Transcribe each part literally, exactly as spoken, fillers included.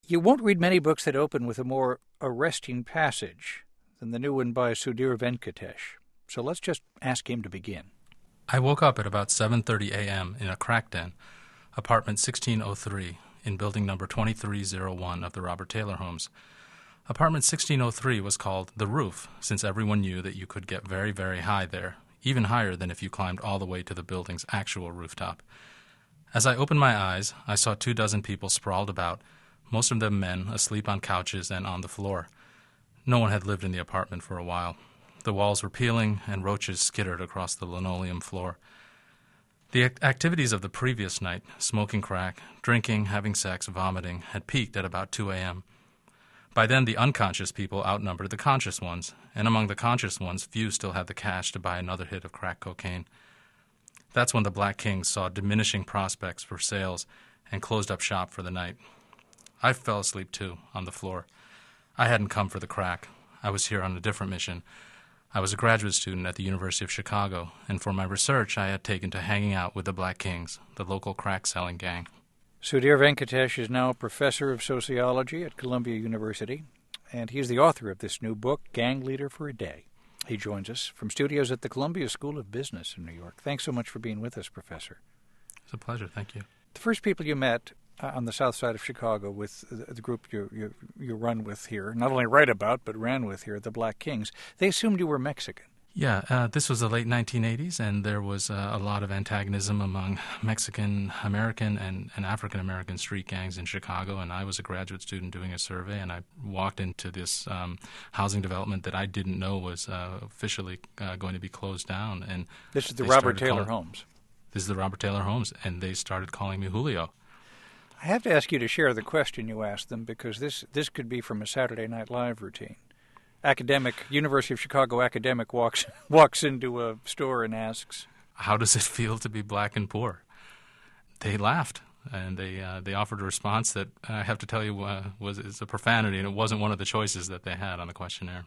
You won't read many books that open with a more arresting passage than the new one by Sudhir Venkatesh. So let's just ask him to begin. I woke up at about seven thirty a.m. in a crack den, apartment sixteen oh three, in building number twenty-three oh one of the Robert Taylor Homes. Apartment sixteen oh three was called The Roof, since everyone knew that you could get very, very high there, even higher than if you climbed all the way to the building's actual rooftop. As I opened my eyes, I saw two dozen people sprawled about, most of them men, asleep on couches and on the floor. No one had lived in the apartment for a while. The walls were peeling, and roaches skittered across the linoleum floor. The act- activities of the previous night, smoking crack, drinking, having sex, vomiting, had peaked at about two a.m. By then, the unconscious people outnumbered the conscious ones, and among the conscious ones, few still had the cash to buy another hit of crack cocaine. That's when the Black Kings saw diminishing prospects for sales and closed up shop for the night. I fell asleep, too, on the floor. I hadn't come for the crack. I was here on a different mission. I was a graduate student at the University of Chicago, and for my research I had taken to hanging out with the Black Kings, the local crack-selling gang. Sudhir Venkatesh is now a professor of sociology at Columbia University, and he's the author of this new book, Gang Leader for a Day. He joins us from studios at the Columbia School of Business in New York. Thanks so much for being with us, Professor. It's a pleasure. Thank you. The first people you met uh, on the south side of Chicago with the, the group you, you you run with here, not only write about, but ran with here, the Black Kings, they assumed you were Mexican. Yeah, uh, this was the late nineteen eighties, and there was uh, a lot of antagonism among Mexican-American and, and African-American street gangs in Chicago, and I was a graduate student doing a survey, and I walked into this um, housing development that I didn't know was uh, officially uh, going to be closed down. And This is the Robert Taylor calling, Homes. This is the Robert Taylor Homes, and they started calling me Julio. I have to ask you to share the question you asked them, because this, this could be from a Saturday Night Live routine. Academic, University of Chicago academic walks walks into a store and asks, "How does it feel to be black and poor?" They laughed, and they uh, they offered a response that I have to tell you uh, was is a profanity, and it wasn't one of the choices that they had on the questionnaire.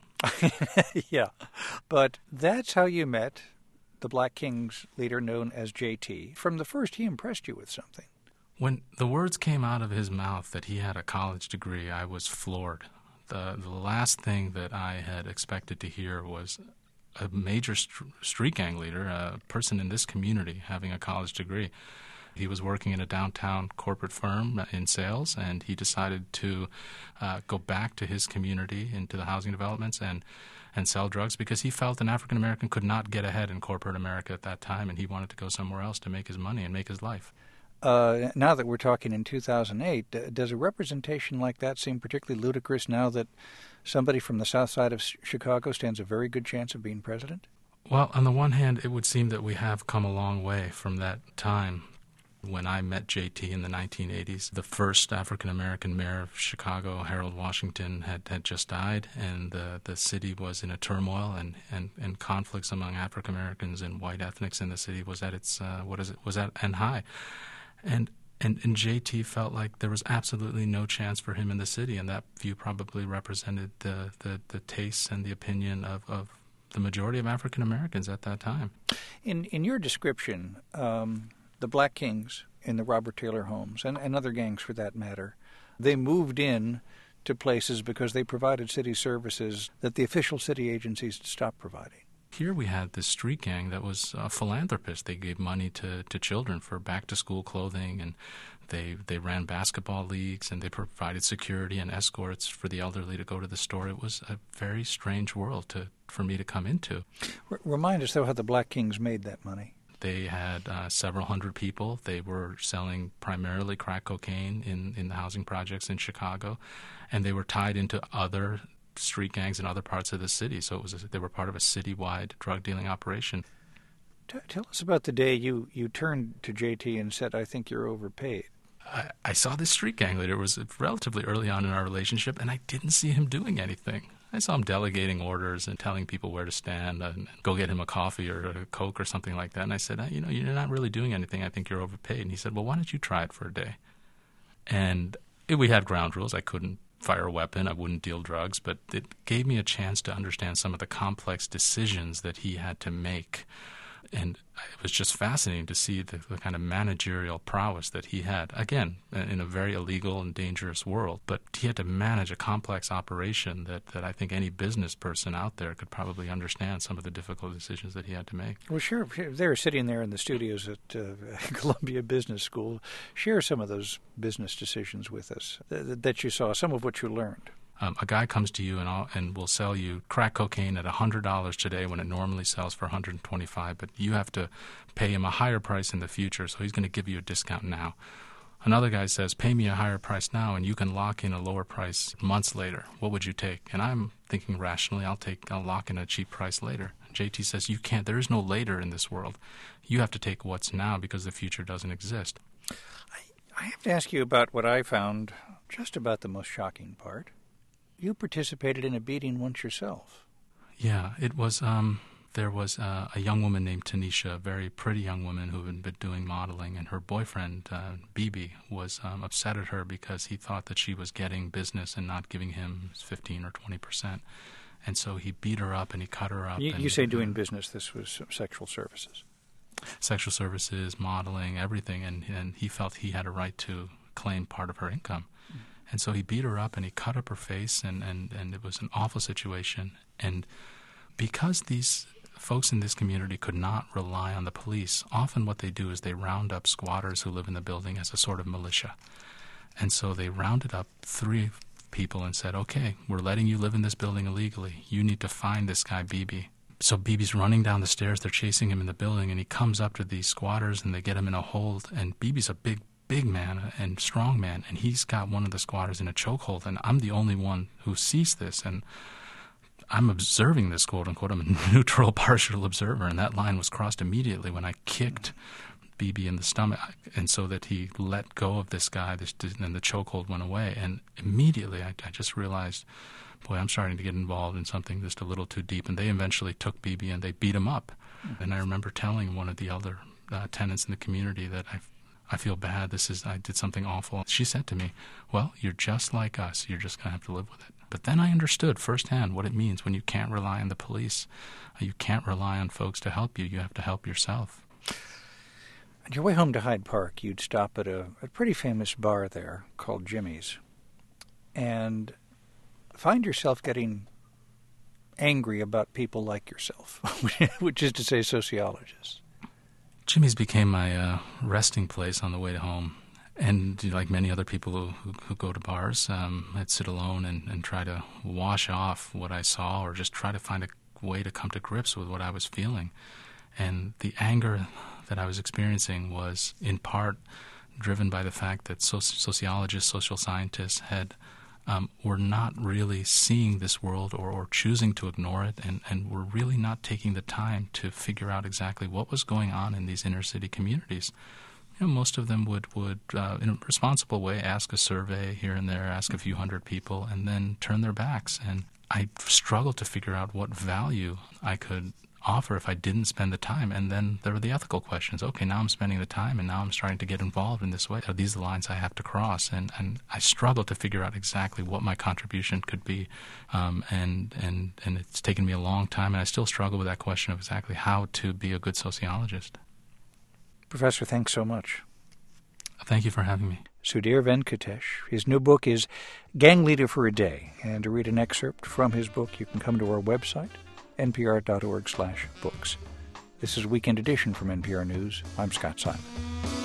Yeah, but that's how you met the Black Kings leader known as J T. From the first, he impressed you with something. When the words came out of his mouth that he had a college degree, I was floored. The, the last thing that I had expected to hear was a major st- street gang leader, a person in this community, having a college degree. He was working in a downtown corporate firm in sales, and he decided to uh, go back to his community, into the housing developments, and, and sell drugs because he felt an African-American could not get ahead in corporate America at that time, and he wanted to go somewhere else to make his money and make his life. Uh, now that we're talking in two thousand eight, uh, does a representation like that seem particularly ludicrous now that somebody from the south side of Chicago stands a very good chance of being president? Well, on the one hand, it would seem that we have come a long way from that time. When I met J T in the nineteen eighties, the first African-American mayor of Chicago, Harold Washington, had, had just died, and the, the city was in a turmoil, and, and, and conflicts among African-Americans and white ethnics in the city was at its uh, what is it was at an high. And, and and J T felt like there was absolutely no chance for him in the city, and that view probably represented the, the, the tastes and the opinion of, of the majority of African Americans at that time. In in your description, um, the Black Kings in the Robert Taylor Homes, and, and other gangs for that matter, they moved in to places because they provided city services that the official city agencies stopped providing. Here we had this street gang that was a philanthropist. They gave money to, to children for back-to-school clothing, and they they ran basketball leagues, and they provided security and escorts for the elderly to go to the store. It was a very strange world to for me to come into. R- remind us, though, how the Black Kings made that money. They had uh, several hundred people. They were selling primarily crack cocaine in, in the housing projects in Chicago, and they were tied into other street gangs in other parts of the city, so it was a, they were part of a citywide drug dealing operation. T- tell us about the day you, you turned to J T and said, "I think you're overpaid." I, I saw this street gang leader. It was relatively early on in our relationship, and I didn't see him doing anything. I saw him delegating orders and telling people where to stand and go get him a coffee or a Coke or something like that. And I said, you know, you're not really doing anything. I think you're overpaid. And he said, well, why don't you try it for a day? And it, we had ground rules. I couldn't fire a weapon. I wouldn't deal drugs. But it gave me a chance to understand some of the complex decisions that he had to make And it was just fascinating to see the, the kind of managerial prowess that he had. Again, in a very illegal and dangerous world, but he had to manage a complex operation that, that I think any business person out there could probably understand some of the difficult decisions that he had to make. Well, sure. They were sitting there in the studios at uh, Columbia Business School. Share some of those business decisions with us that, that you saw, some of what you learned. Um, a guy comes to you and, all, and will sell you crack cocaine at one hundred dollars today when it normally sells for one hundred twenty-five dollars, but you have to pay him a higher price in the future, so he's going to give you a discount now. Another guy says, pay me a higher price now and you can lock in a lower price months later. What would you take? And I'm thinking rationally, I'll take, I'll lock in a cheap price later. J T says, you can't, there is no later in this world. You have to take what's now because the future doesn't exist. I, I have to ask you about what I found just about the most shocking part. You participated in a beating once yourself. Yeah, it was, um, there was uh, a young woman named Tanisha, a very pretty young woman who had been doing modeling, and her boyfriend, uh, Bibi, was um, upset at her because he thought that she was getting business and not giving him fifteen or twenty percent. And so he beat her up and he cut her up. You, and, you say doing business, this was sexual services. Sexual services, modeling, everything, and, and he felt he had a right to claim part of her income. And so he beat her up and he cut up her face, and, and, and it was an awful situation. And because these folks in this community could not rely on the police, often what they do is they round up squatters who live in the building as a sort of militia. And so they rounded up three people and said, okay, we're letting you live in this building illegally. You need to find this guy, Bibi. So Bibi's running down the stairs. They're chasing him in the building, and he comes up to these squatters, and they get him in a hold. And Bibi's a big big man and strong man, and he's got one of the squatters in a chokehold, and I'm the only one who sees this, and I'm observing this, quote unquote. I'm a neutral, partial observer, and that line was crossed immediately when I kicked Bibi in the stomach, and so that he let go of this guy, this, and the chokehold went away, and immediately I, I just realized, boy, I'm starting to get involved in something just a little too deep, and they eventually took Bibi and they beat him up, mm-hmm. And I remember telling one of the elder uh, tenants in the community that I I feel bad, this is, I did something awful. She said to me, well, you're just like us, you're just going to have to live with it. But then I understood firsthand what it means when you can't rely on the police. You can't rely on folks to help you, you have to help yourself. On your way home to Hyde Park, you'd stop at a, a pretty famous bar there called Jimmy's, and find yourself getting angry about people like yourself, which is to say sociologists. Jimmy's became my uh, resting place on the way home. And like many other people who, who, who go to bars, um, I'd sit alone and, and try to wash off what I saw, or just try to find a way to come to grips with what I was feeling. And the anger that I was experiencing was in part driven by the fact that soci- sociologists, social scientists had um, were not really seeing this world, or, or choosing to ignore it, and, and were really not taking the time to figure out exactly what was going on in these inner city communities. You know, most of them would, would uh, in a responsible way, ask a survey here and there, ask a few hundred people, and then turn their backs. And I struggled to figure out what value I could offer if I didn't spend the time. And then there were the ethical questions. Okay, now I'm spending the time, and now I'm starting to get involved in this way. Are these the lines I have to cross? And and I struggled to figure out exactly what my contribution could be. Um, and, and, and it's taken me a long time, and I still struggle with that question of exactly how to be a good sociologist. Professor, thanks so much. Thank you for having me. Sudhir Venkatesh. His new book is Gang Leader for a Day. And to read an excerpt from his book, you can come to our website, n p r dot org slash books. This is Weekend Edition from N P R News. I'm Scott Simon.